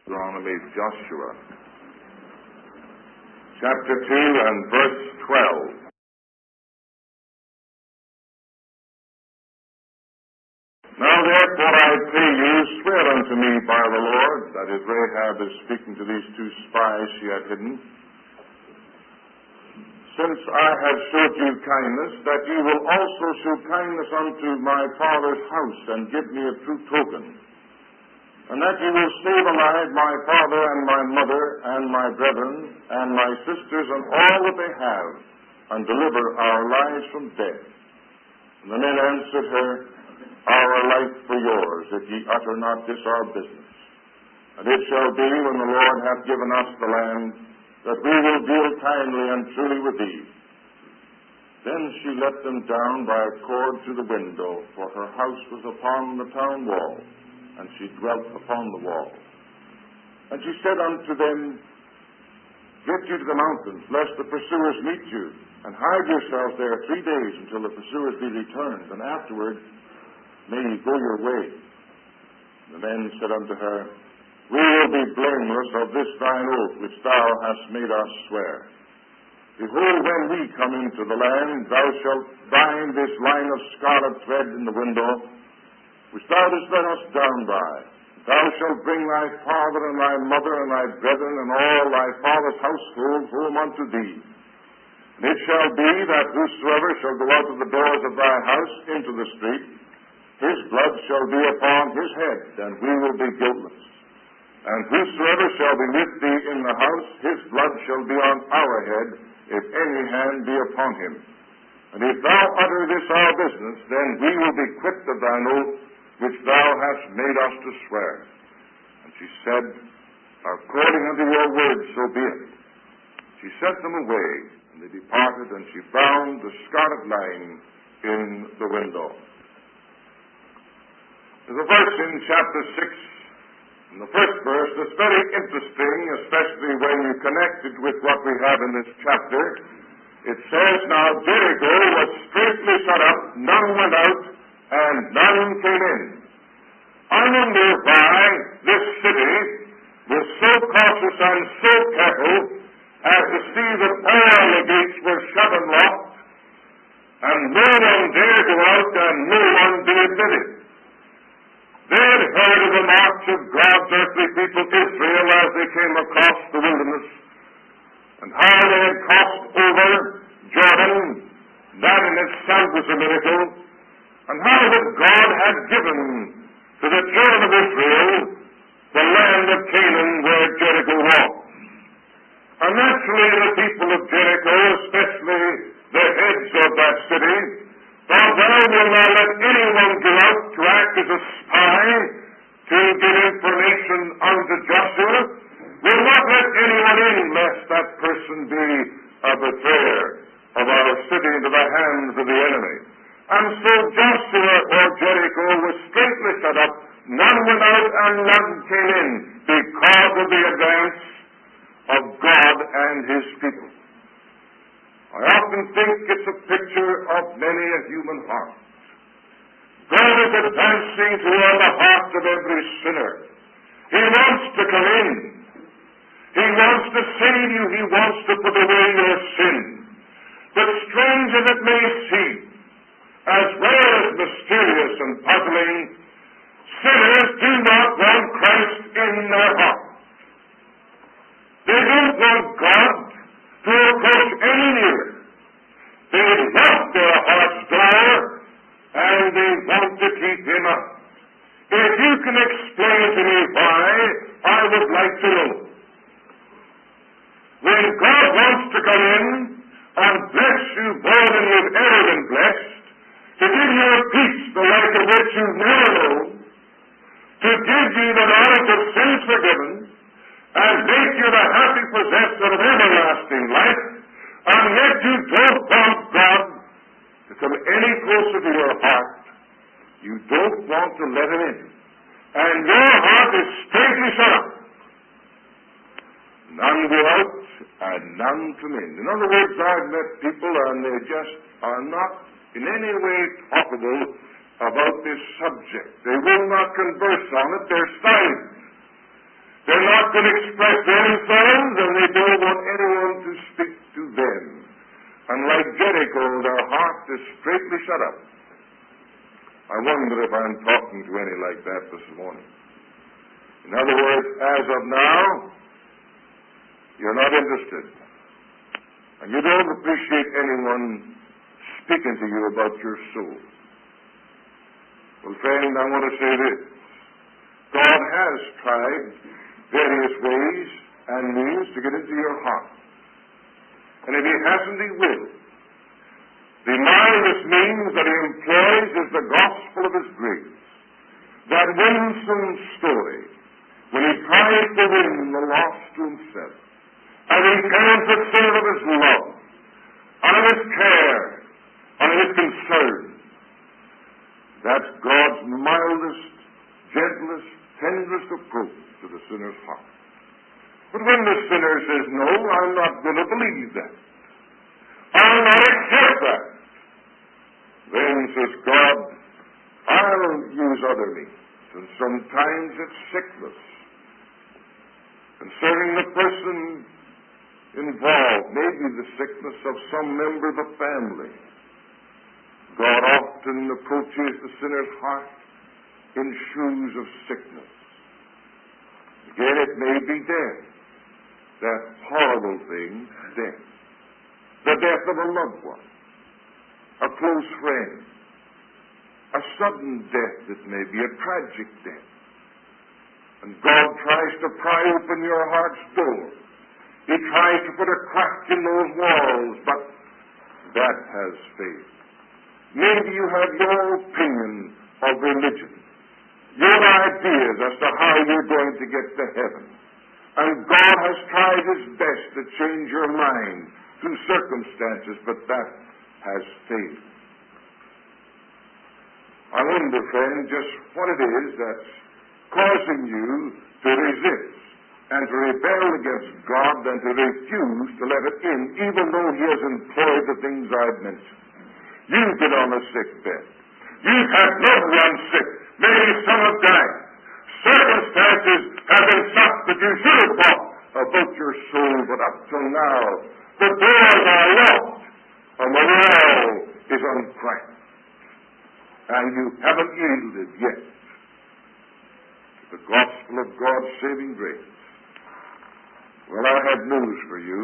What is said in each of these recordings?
Deuteronomy, Joshua, chapter 2 and verse 12. Now therefore I pray you, swear unto me by the Lord, that is, Rahab is speaking to these two spies she had hidden, since I have showed you kindness, that you will also show kindness unto my father's house, and give me a true token, and that you will save alive my father and my mother and my brethren and my sisters and all that they have, and deliver our lives from death. And the men answered her, Our life for yours, if ye utter not this our business. And it shall be, when the Lord hath given us the land, that we will deal kindly and truly with thee. Then she let them down by a cord to the window, for her house was upon the town wall, and she dwelt upon the wall. And she said unto them, Get you to the mountains, lest the pursuers meet you, and hide yourselves there 3 days until the pursuers be returned, and afterward may ye go your way. The men said unto her, We will be blameless of this thine oath which thou hast made us swear. Behold, when we come into the land, thou shalt bind this line of scarlet thread in the window, which thou didst let us down by. Thou shalt bring thy father and thy mother and thy brethren and all thy father's household home unto thee. And it shall be that whosoever shall go out of the doors of thy house into the street, his blood shall be upon his head, and we will be guiltless. And whosoever shall be with thee in the house, his blood shall be on our head, if any hand be upon him. And if thou utter this our business, then we will be quit of thine oath, which thou hast made us to swear. And she said, According unto your word, so be it. She sent them away, and they departed, and she bound the scarlet line in the window. There's a verse in chapter 6, in the first verse, that's very interesting, especially when you connect it with what we have in this chapter. It says, Now Jericho was straitly shut up, none went out, and none came in. I wonder why this city was so cautious and so careful as to see that all the gates were shut and locked, and no one dared go out, and no one did admit it. They had heard of the march of God's earthly people, Israel, as they came across the wilderness, and how they had crossed over Jordan. That in itself was a miracle. And how that God had given to the children of Israel the land of Canaan where Jericho was. And naturally the people of Jericho, especially the heads of that city, thought, Thou wilt not let anyone go out to act as a spy to give information unto Joshua. Will not let anyone in, lest that person be a betrayer of our city into the hands of the enemy. And so Joshua, or Jericho, was straitly shut up. None went out and none came in, because of the advance of God and His people. I often think it's a picture of many a human heart. God is advancing toward the heart of every sinner. He wants to come in. He wants to save you. He wants to put away your sin. But strange as it may seem, as well as mysterious and puzzling, sinners do not want Christ in their heart. They don't want God to approach any nearer. They lock their heart's door, and they want to keep Him out. If you can explain to me why, I would like to know. When God wants to come in and bless you more than you've ever been blessed, to give you a peace the like of which you've never known, to give you the knowledge of sins forgiven, and make you the happy possessor of everlasting life, and yet you don't want God to come any closer to your heart. You don't want to let Him in. And your heart is straitly shut up. None go out, and none come in. In other words, I've met people, and they just are not in any way talkable about this subject. They will not converse on it. They're silent. They're not often express themselves, and they don't want anyone to speak to them. And like Jericho, their heart is straightly shut up. I wonder if I'm talking to any like that this morning. In other words, as of now, you're not interested. And you don't appreciate anyone speaking to you about your soul. Well, friend, I want to say this. God has tried various ways and means to get into your heart. And if He hasn't, He will. The marvelous means that He employs is the gospel of His grace. That winsome story when He tries to win the lost to Himself. And He tells the tale of His love, and of His care, and of His concern. That's God's mildest, gentlest, tenderest approach to the sinner's heart. But when the sinner says, no, I'm not going to believe that, I'll not accept that, then says God, I'll use other means. And sometimes it's sickness. Concerning the person involved, maybe the sickness of some member of the family, God often approaches the sinner's heart in shoes of sickness. Again, it may be death. That horrible thing, death. The death of a loved one, a close friend, a sudden death that may be a tragic death. And God tries to pry open your heart's door. He tries to put a crack in those walls, but that has failed. Maybe you have your opinion of religion, your ideas as to how you're going to get to heaven. And God has tried His best to change your mind through circumstances, but that has failed. I wonder, friend, just what it is that's causing you to resist and to rebel against God and to refuse to let it in, even though He has employed the things I've mentioned. You've been on a sick bed. You've had loved ones sick. Maybe some have died. Circumstances have been such that you should have thought about your soul, but up till now, the doors are locked and the wall is uncracked. And you haven't yielded yet to the gospel of God's saving grace. Well, I have news for you.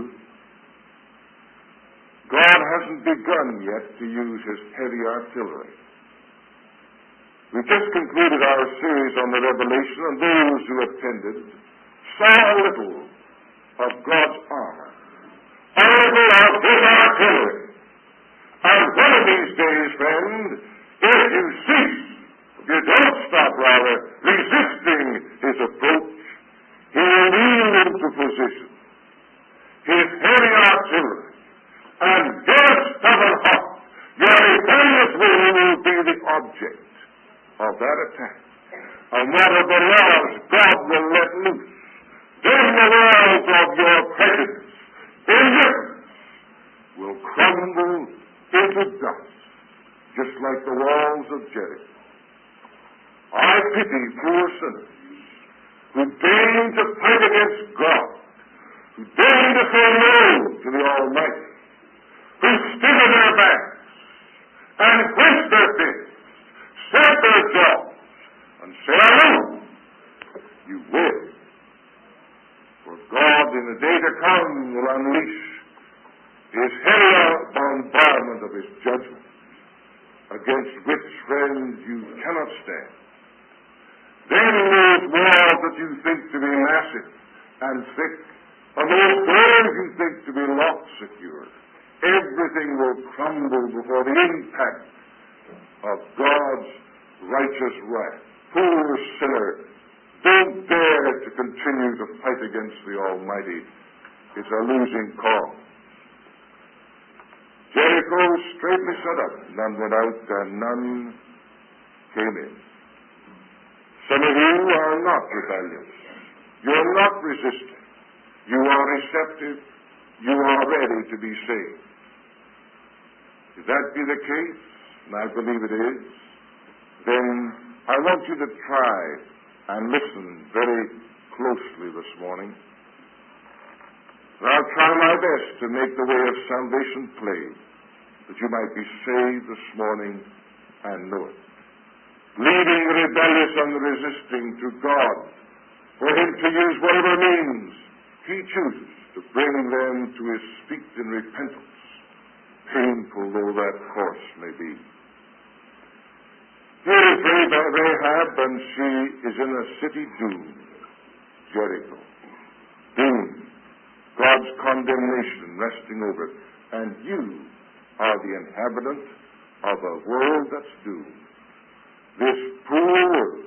God hasn't begun yet to use His heavy artillery. We just concluded our series on the Revelation, and those who attended saw a little of God's armor, a little of His artillery. And one of these days, friend, if you cease, if you don't stop, rather, resisting His approach, He will lean into position. His heavy artillery and your stubborn heart, your rebellious will be the object of that attack. And what are the laws God will let loose? Then the walls of your prejudice, indifference, will crumble into dust, just like the walls of Jericho. I pity poor sinners who deign to fight against God, who deign to say no to the Almighty, who stiffen their backs and clench their fists, set their jaws, and say, no, you will. For God in the day to come will unleash His heavy bombardment of His judgment, against which, friends, you cannot stand. Then those walls that you think to be massive and thick, and those doors you think to be locked secure, everything will crumble before the impact of God's righteous wrath. Poor sinner, don't dare to continue to fight against the Almighty. It's a losing cause. Jericho straightly shut up. None went out and none came in. Some of you are not rebellious. You're not resisting. You are receptive. You are ready to be saved. If that be the case, and I believe it is, then I want you to try and listen very closely this morning. And I'll try my best to make the way of salvation plain, that you might be saved this morning and know it. Leading the rebellious and the resisting to God, for Him to use whatever means He chooses to bring them to His feet in repentance, painful though that course may be. Here is Rahab, and she is in a city doomed, Jericho. Doomed. God's condemnation resting over it. And you are the inhabitant of a world that's doomed. This poor world,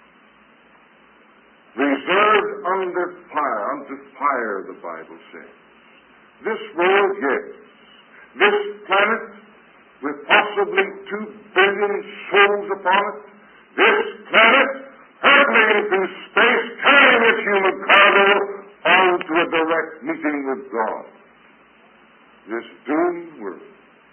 reserved unto fire, the Bible says. This world, yes. This planet, with possibly 2 billion souls upon it. This planet, hurtling through space, carrying its human cargo on to a direct meeting with God. This doomed world.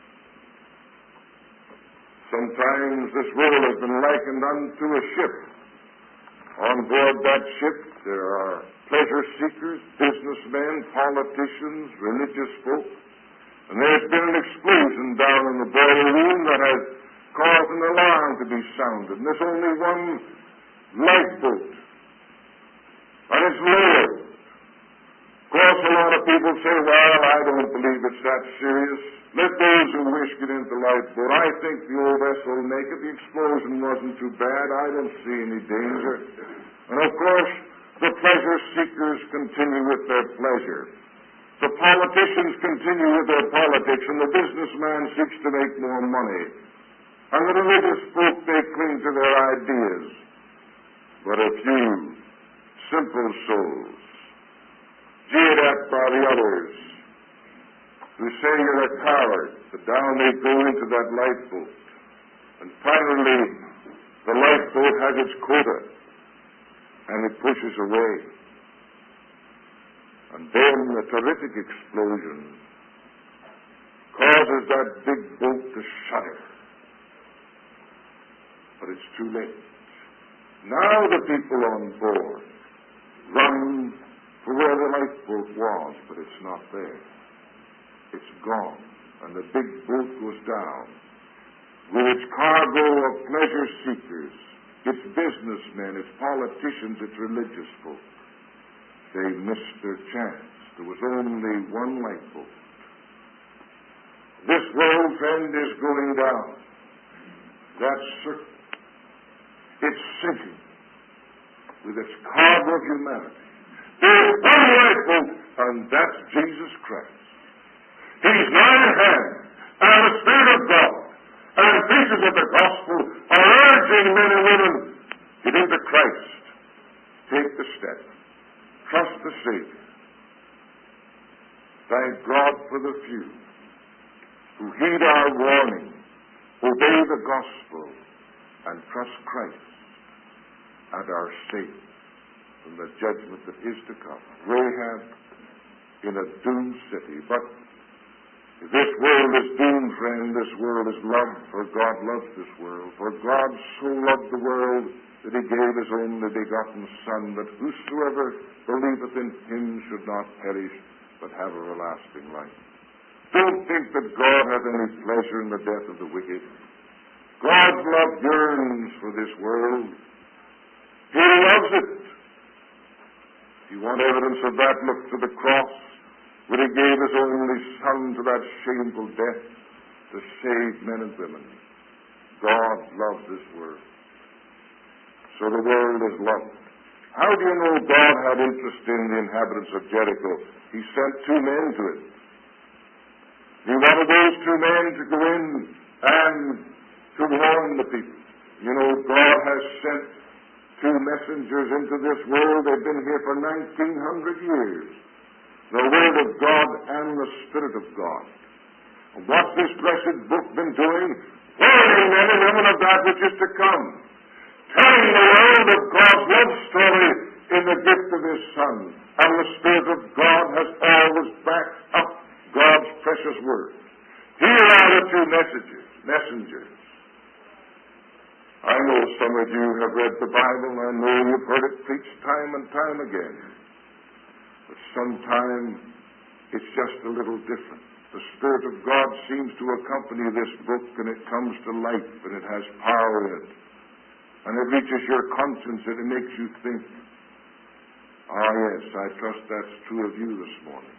Sometimes this world has been likened unto a ship. On board that ship there are pleasure seekers, businessmen, politicians, religious folk. And there's been an explosion down in the boiler room that has caused an alarm to be sounded. And there's only one lifeboat. And it's lowered. Of course, a lot of people say, well, I don't believe it's that serious. Let those who wish get into the lifeboat. I think the old vessel will make it. The explosion wasn't too bad. I don't see any danger. And of course, the pleasure seekers continue with their pleasure. The politicians continue with their politics, and the businessman seeks to make more money. And the religious folk, they cling to their ideas. But a few simple souls, jeered at by the others, who say you're a coward, but down they go into that lifeboat. And finally, the lifeboat has its quota, and it pushes away. And then a terrific explosion causes that big boat to shudder. But it's too late. Now the people on board run for where the lifeboat was, but it's not there. It's gone. And the big boat goes down with its cargo of pleasure seekers, its businessmen, its politicians, its religious folk. They missed their chance. There was only one lifeboat. This world's end is going down. That's certain. It's sinking with its cargo of humanity. There's one lifeboat, and that's Jesus Christ. He's nigh at hand, and the Spirit of God and preachers of the gospel are urging men and women, get into Christ. Take the step. Trust the Savior. Thank God for the few who heed our warning, obey the gospel, and trust Christ and are safe from the judgment that is to come. Rahab in a doomed city. But if this world is doomed, friend, this world is loved, for God loves this world. For God so loved the world that He gave His only begotten Son, that whosoever believeth in Him should not perish, but have everlasting life. Don't think that God has any pleasure in the death of the wicked. God's love yearns for this world. He loves it. If you want evidence of that, look to the cross, where He gave His only Son to that shameful death to save men and women. God loves this world. So the world is loved. How do you know God had interest in the inhabitants of Jericho? He sent 2 men to it. He wanted those 2 men to go in and to warn the people. You know, God has sent 2 messengers into this world. They've been here for 1900 years. The Word of God and the Spirit of God. And what's this blessed book been doing? Warning men and women of that which is to come. Telling the world of God's love story in the gift of His Son. And the Spirit of God has always backed up God's precious Word. Here are the 2 messengers. I know some of you have read the Bible, and I know you've heard it preached time and time again. But sometimes it's just a little different. The Spirit of God seems to accompany this book, and it comes to life, and it has power in it. And it reaches your conscience, and it makes you think, ah, yes, I trust that's true of you this morning.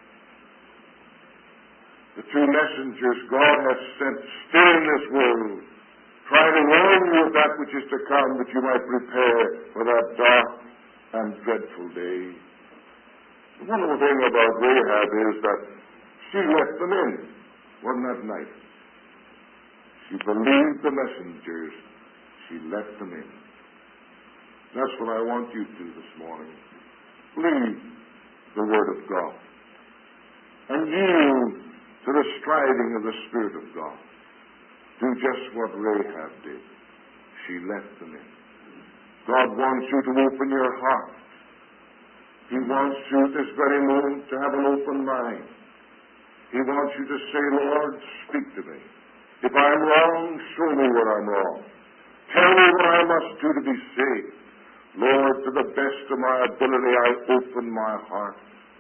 The two messengers God has sent still in this world, trying to warn you of that which is to come, that you might prepare for that dark and dreadful day. The wonderful thing about Rahab is that she let them in. Wasn't that nice? She believed the messengers. She let them in. That's what I want you to do this morning. Believe the Word of God. And yield to the striving of the Spirit of God. Do just what Rahab did. She let them in. God wants you to open your heart. He wants you at this very moment to have an open mind. He wants you to say, Lord, speak to me. If I'm wrong, show me where I'm wrong. Tell me what I must do to be saved. Lord, to the best of my ability, I open my heart.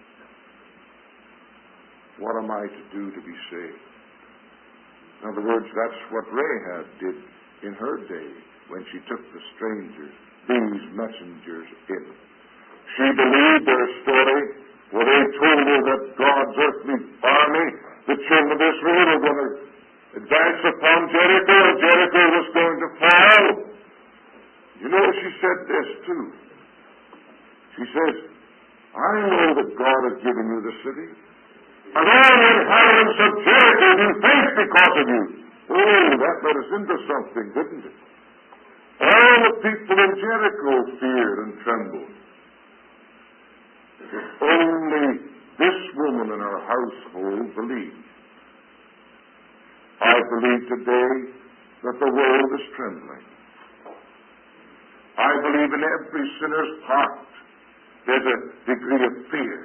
What am I to do to be saved? In other words, that's what Rahab did in her day when she took the strangers, these messengers, in. She believed their story where they told her that God's earthly army, the children of Israel, were going to advance upon Jericho, and Jericho was going to fall. You know, she said this too. She says, I know that God has given you the city, and all the inhabitants of Jericho do faith because of you. Oh, that led us into something, didn't it? All the people in Jericho feared and trembled. If only this woman in her household believed. I believe today that the world is trembling. I believe in every sinner's heart there's a degree of fear.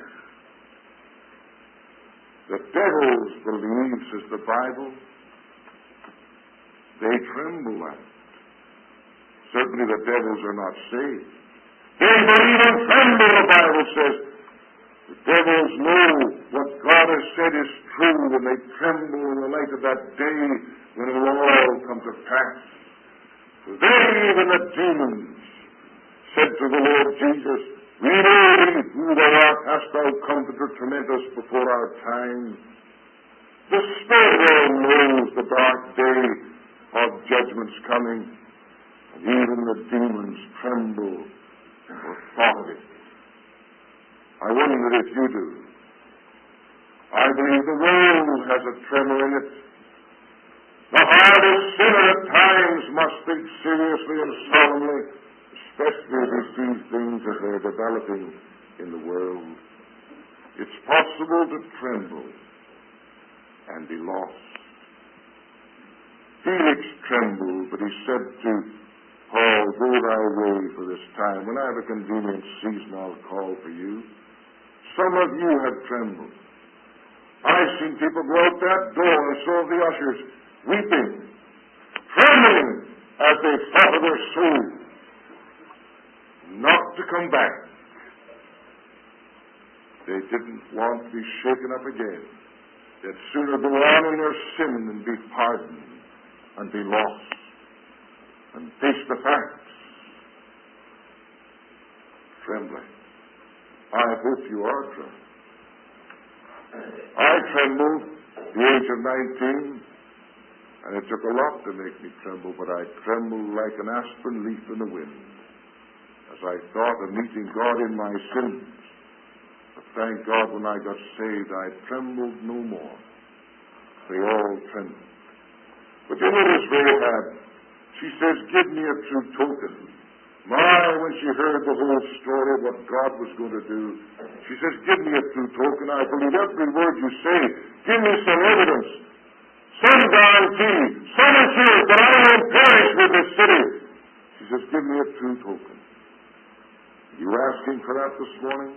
The devils believe, says the Bible, they tremble at it. Certainly the devils are not saved. They believe and tremble, the Bible says. The devils know what God has said is true, and they tremble in the light of that day when it will all come to pass. For they, even the demons, said to the Lord Jesus, we know who thou art, hast thou come to torment us before our time? The Spirit world knows the dark day of judgment's coming, and even the demons tremble for thought of it. I wonder if you do. I believe the world has a tremor in it. The hardest sinner at times must think seriously and solemnly, especially as he sees things as they're developing in the world. It's possible to tremble and be lost. Felix trembled, but he said to Paul, go thy way for this time. When I have a convenient season, I'll call for you. Some of you have trembled. I've seen people go out that door, and I saw the ushers weeping, trembling as they thought of their soul, not to come back. They didn't want to be shaken up again. They'd sooner go on in their sin and be pardoned and be lost and face the facts. Trembling. I hope you are trembling. I trembled at the age of 19, and it took a lot to make me tremble, but I trembled like an aspen leaf in the wind as I thought of meeting God in my sins. But thank God when I got saved, I trembled no more. They all trembled. But you notice Rahab, she says, give me a true token. When she heard the whole story of what God was going to do, she says, give me a true token. I believe every word you say. Give me some evidence, some guarantee, some assurance that I won't perish with this city. She says, give me a true token. You asking for that this morning?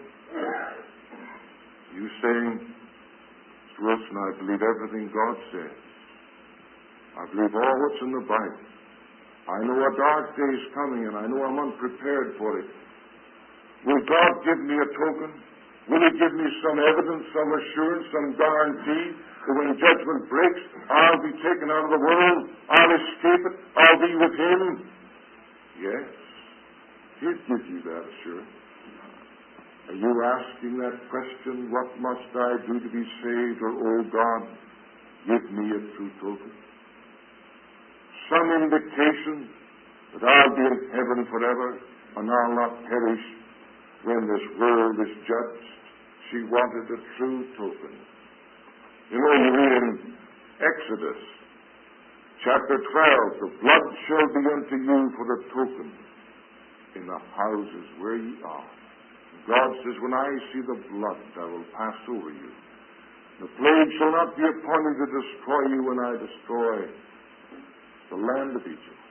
You saying, Mr. Wilson, I believe everything God says. I believe all what's in the Bible. I know a dark day is coming, and I know I'm unprepared for it. Will God give me a token? Will He give me some evidence, some assurance, some guarantee that when judgment breaks, I'll be taken out of the world, I'll escape it, I'll be with Him? Yes, He'll give you that assurance. Are you asking that question, what must I do to be saved? Or, oh God, give me a true token. Some indication that I'll be in heaven forever and I'll not perish when this world is judged. She wanted a true token. You know, you read in Exodus chapter 12, the blood shall be unto you for a token in the houses where ye are. God says, when I see the blood, I will pass over you. The plague shall not be upon you to destroy you when I destroy the land of Egypt.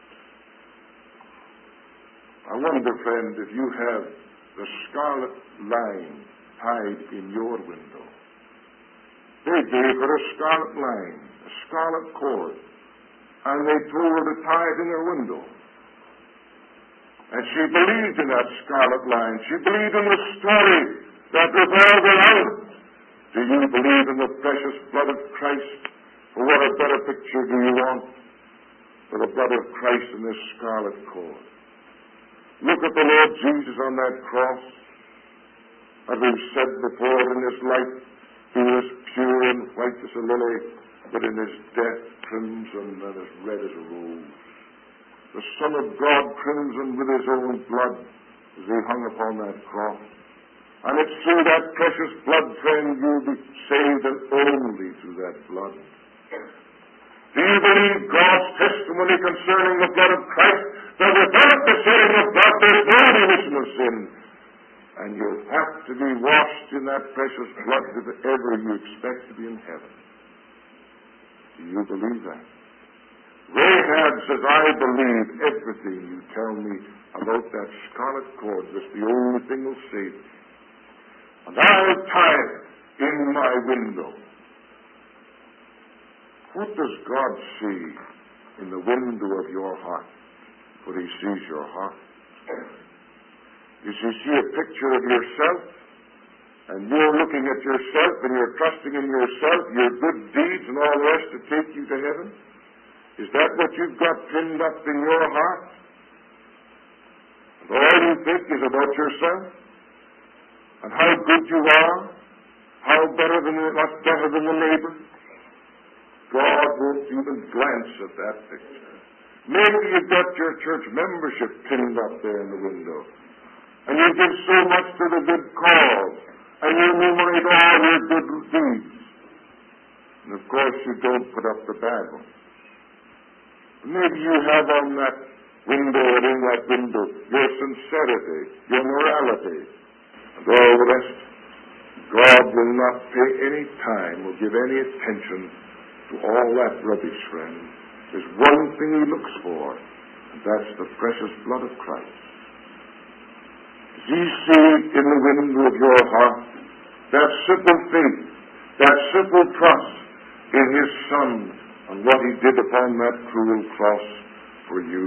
I wonder, friend, if you have the scarlet line tied in your window. They gave her a scarlet line, a scarlet cord, and they told her to tie it in her window. And she believed in that scarlet line. She believed in the story that revolved around it. Do you believe in the precious blood of Christ? For what a better picture do you want for the blood of Christ in this scarlet cord? Look at the Lord Jesus on that cross. As we've said before, in His life, He was pure and white as a lily, but in His death, crimson and as red as a rose. The Son of God crimson with His own blood as He hung upon that cross. And it's through that precious blood, friend, you'll be saved, and only through that blood. Do you believe God's testimony concerning the blood of Christ? That without the shedding of blood, there's no remission of sin. And you'll have to be washed in that precious blood if ever you expect to be in heaven. Do you believe that? Rahab says, I believe everything you tell me about that scarlet cord. That's the only thing that'll save me. And I'll tie it in my window. What does God see in the window of your heart when He sees your heart? Does He see a picture of yourself? And you're looking at yourself and you're trusting in yourself, your good deeds and all the rest to take you to heaven? Is that what you've got pinned up in your heart? And all you think is about yourself? And how good you are? How much better than the neighbor? God won't even glance at that picture. Maybe you've got your church membership pinned up there in the window. And you give so much to the good cause. And you enumerate all your good deeds. And of course you don't put up the bad ones. Maybe you have on that window and in that window your sincerity, your morality, and all the rest. God will not pay any time or give any attention to all that rubbish, friend. There's one thing He looks for, and that's the precious blood of Christ. Does He see in the window of your heart that simple faith, that simple trust in His Son and what He did upon that cruel cross for you?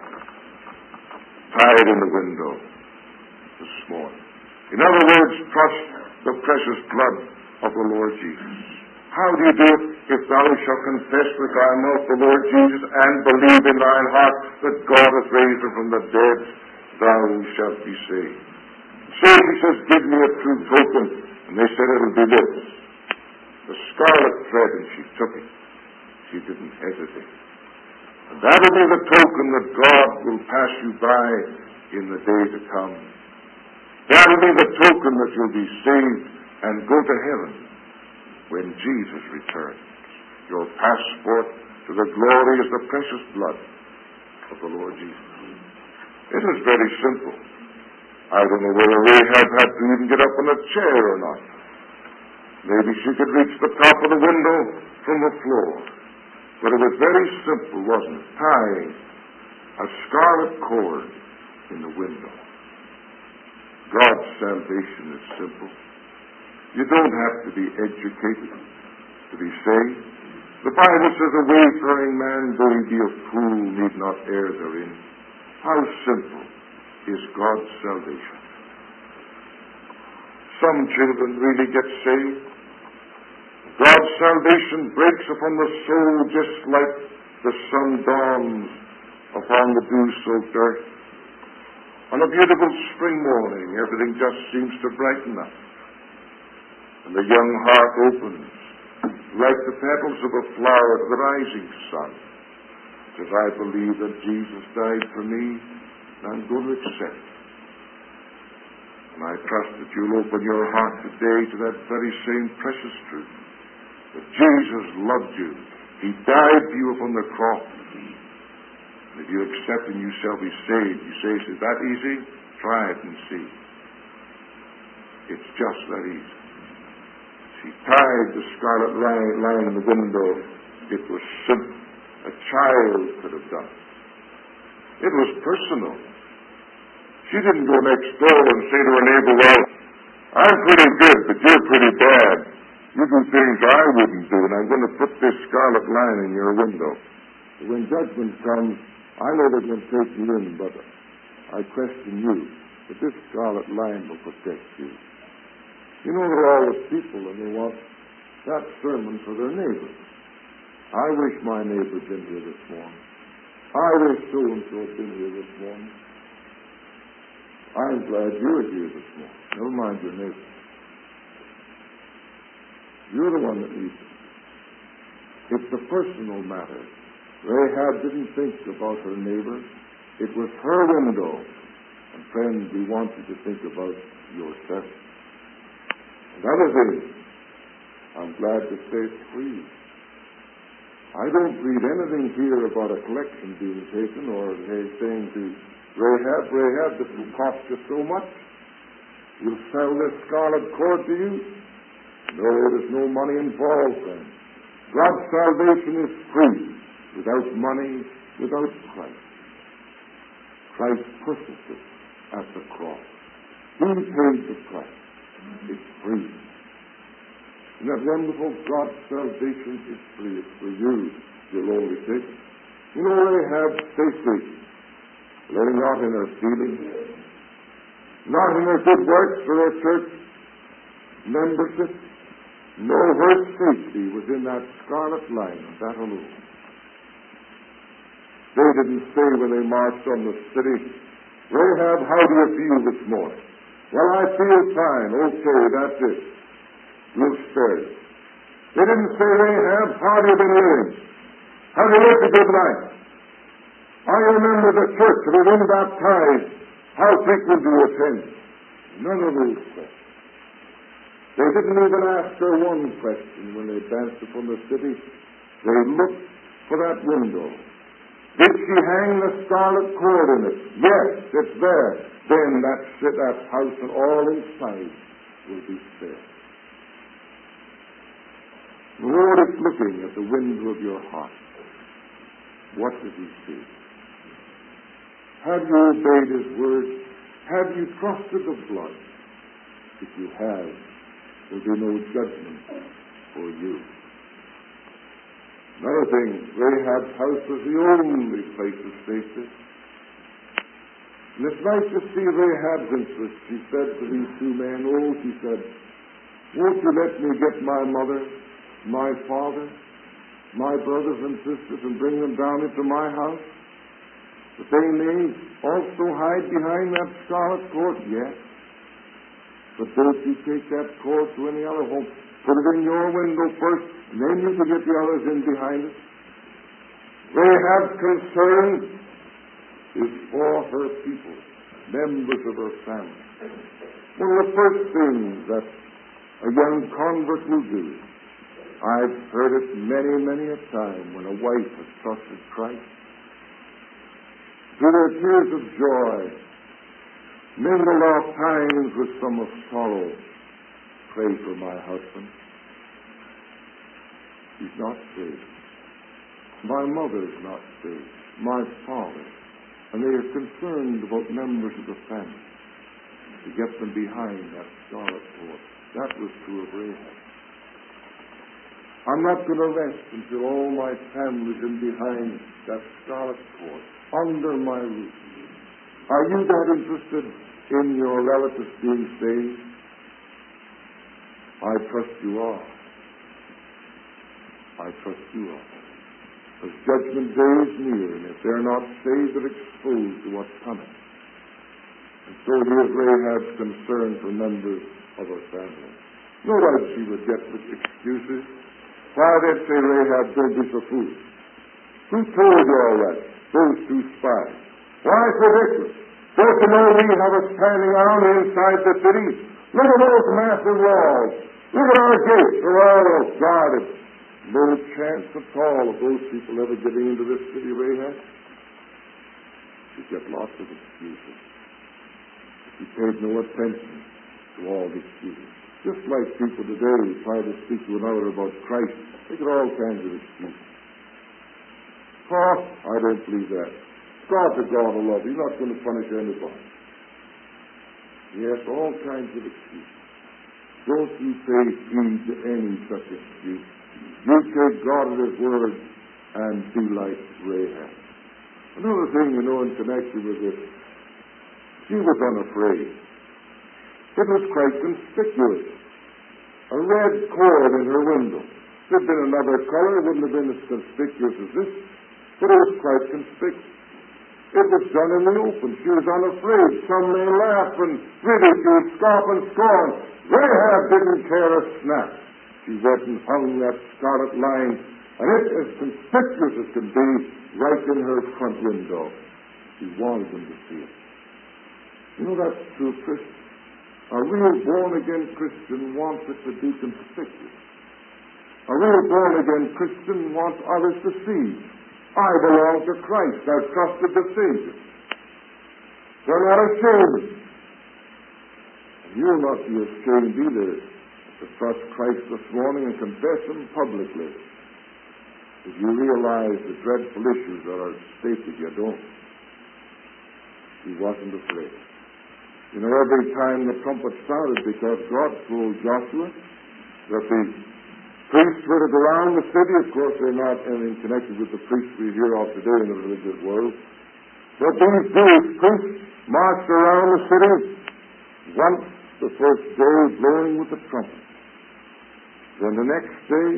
Tie it in the window this morning. In other words, trust the precious blood of the Lord Jesus. How do you do it? If thou shalt confess with thy mouth the Lord Jesus and believe in thine heart that God hath raised Him from the dead, thou shalt be saved. So He says, give me a true token. And they said, it'll be this, the scarlet thread, and she took it. She didn't hesitate. And that'll be the token that God will pass you by in the day to come. That'll be the token that you'll be saved and go to heaven when Jesus returns. Your passport to the glory is the precious blood of the Lord Jesus. It is very simple. I don't know whether Rahab had to even get up on a chair or not. Maybe she could reach the top of the window from the floor. But it was very simple, wasn't it? Tying a scarlet cord in the window. God's salvation is simple. You don't have to be educated to be saved. The Bible says, a wayfaring man, though he be a fool, need not err therein. How simple is God's salvation. Some children really get saved. God's salvation breaks upon the soul just like the sun dawns upon the dew-soaked earth. On a beautiful spring morning, everything just seems to brighten up. And the young heart opens like the petals of a flower to the rising sun. Says, I believe that Jesus died for me, and I'm going to accept. And I trust that you'll open your heart today to that very same precious truth, that Jesus loved you. He died for you upon the cross. And if you accept Him, you shall be saved. You say, is that easy? Try it and see. It's just that easy. She tied the scarlet line in the window. It was simple. A child could have done it. It was personal. She didn't go next door and say to her neighbor, well, I'm pretty good, but you're pretty bad. You do things I wouldn't do, and I'm going to put this scarlet line in your window. When judgment comes, I know they're going to take you in, but I question you. But this scarlet line will protect you. You know, there are always people, and they want that sermon for their neighbor. I wish my neighbor had been here this morning. I wish so-and-so had been here this morning. I'm glad you're here this morning. Never mind your neighbor. You're the one that needs it. It's a personal matter. Rahab didn't think about her neighbor. It was her window. And friends, we want you to think about yourself. Another thing, I'm glad to say it's free. I don't read anything here about a collection being taken or saying to Rahab, this will cost you so much. You'll sell this scarlet cord to you. No, there's no money involved then. God's salvation is free, without money, without Christ. Christ purchased it at the cross. He paid the price. It's free. Isn't that wonderful? God's salvation is free. It's for you. You'll only take it. You know, Rahab, stay free. Letting out in her feelings, not in her good works or her church membership. No, her safety was in that scarlet line, that alone. They didn't say when they marched on the city, Rahab, how do you feel this morning? Well, I feel fine. Okay, that's it. We'll spare you. They didn't say, Rahab, how have you been living? Have you lived a good life? I remember the church. Have you been baptized? How frequent do you attend? None of those questions. They didn't even ask her one question when they danced upon the city. They looked for that window. Did she hang the scarlet cord in it? Yes, it's there. Then that house and all inside will be spared. The Lord is looking at the window of your heart. What does He see? Have you obeyed His word? Have you trusted the blood? If you have, there will be no judgment for you. Another thing, Rahab's house was the only place of safety. And it's nice to see Rahab's interest. She said to these two men, she said, won't you let me get my mother, my father, my brothers and sisters and bring them down into my house? That they may also hide behind that scarlet cord? Yes. But don't you take that cord to any other home. Put it in your window first, and then you can get the others in behind it. Rahab's concern is for her people, members of her family. One of the first things that a young convert will do, I've heard it many, many a time when a wife has trusted Christ. Through their tears of joy, mingled oft times with some of sorrow, pray for my husband. He's not saved. My mother is not saved. My father. And they are concerned about members of the family to get them behind that scarlet cord. That was true of Rahab. I'm not going to rest until all my family's in behind that scarlet cord, under my roof. Are you that interested in your relatives being saved? I trust you are. I trust you are. As judgment day is near, and if they're not saved, they're exposed to what's coming. And so here's Rahab's concern for members of her family. No doubt she would get with excuses. Why, they'd say, Rahab, don't be so foolish. Who told you all that? Those two spies. Why so reckless? Don't you know we have a standing army inside the city? Look at those massive walls. Look at our gates. They're all guarded. No chance at all of those people ever getting into this city, Rahab. She get lots of excuses. She paid no attention to all the excuses. Just like people today who try to speak to another about Christ, they get all kinds of excuses. Oh, I don't believe that. God's a God of love. He's not going to punish anybody. Yes, all kinds of excuses. Don't you pay heed to any such excuse. You take God at His word and be like Rahab. Another thing, in connection with this, she was unafraid. It was quite conspicuous. A red cord in her window. If it had been another color, it wouldn't have been as conspicuous as this, but it was quite conspicuous. It was done in the open. She was unafraid. Some may laugh and ridicule, scoff and scorn. Rahab didn't care a snap. She went and hung that scarlet line, and it as conspicuous as could be, right in her front window. She wanted them to see it. That's true, Christian. A real born-again Christian wants it to be conspicuous. A real born-again Christian wants others to see. I belong to Christ. I've trusted the Savior. They're not ashamed. And you'll not be ashamed either to trust Christ this morning and confess Him publicly. If you realize the dreadful issues that are at stake if you don't. He wasn't afraid. Every time the trumpet sounded, because God told Joshua that the priests were to go around the city. Of course, they're not anything connected with the priests we hear of today in the religious world. But these Jewish priests marched around the city once the first day, blowing with the trumpet. Then the next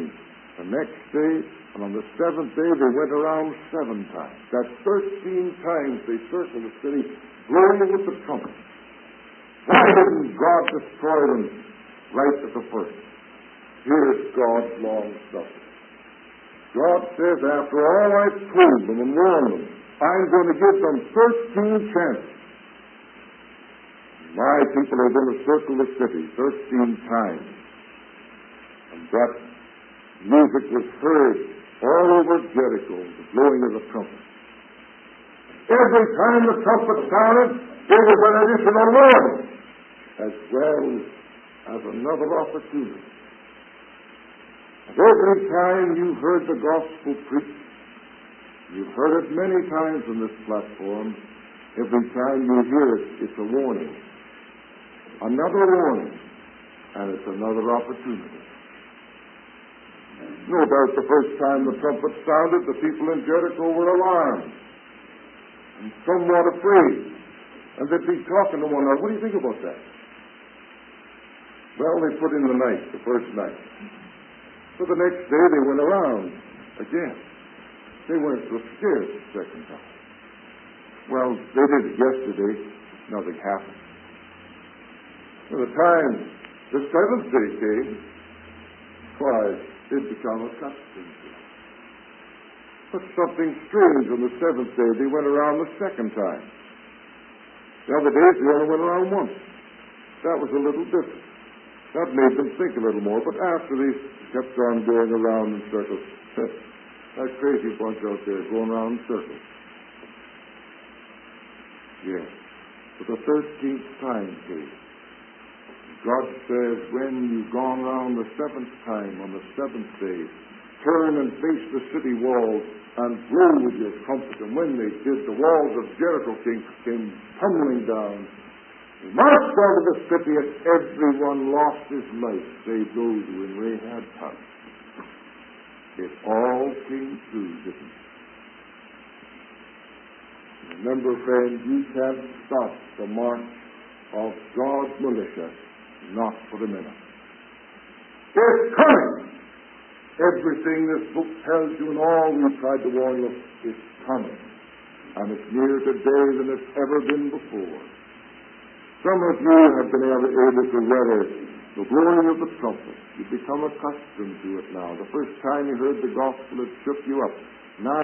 day, and on the seventh day, they went around 7 times. That's 13 times they circled the city, blowing with the trumpet. Why didn't God destroy them right at the first? Here's God's long suffering. God says, after all I've told them and warned them, I'm going to give them 13 chances. My people are going to circle the city 13 times. And that music was heard all over Jericho, the blowing of the trumpet. Every time the trumpet sounded, there was an additional warning, as well as another opportunity. Every time you heard the gospel preached, you've heard it many times on this platform, every time you hear it, it's a warning. Another warning, and it's another opportunity. No doubt the first time the trumpet sounded, the people in Jericho were alarmed and somewhat afraid. And they'd be talking to one another. What do you think about that? Well, they put in the night, the first night. So the next day they went around again. They weren't so scared the second time. Well, they did it yesterday. Nothing happened. By the time the seventh day came, why, it became a custom. But something strange on the seventh day. They went around the second time. The other days they only went around once. That was a little different. That made them think a little more. But after they kept on going around in circles, that crazy bunch out there going around in circles. Yes. But the 13th time came. God says, when you've gone round the 7th time, on the 7th day, turn and face the city walls and blow with your trumpet. And when they did, the walls of Jericho came tumbling down. They marched out of the city, and everyone lost his life, save those who were in Rahab's house. It all came through, didn't it? Remember, friends, you can't stop the march of God's militia, not for a minute. It's coming! Everything this book tells you and all we've tried to warn you is coming. And it's nearer today than it's ever been before. Some of you have been able to weather the blowing of the trumpet. You've become accustomed to it now. The first time you heard the gospel, it shook you up.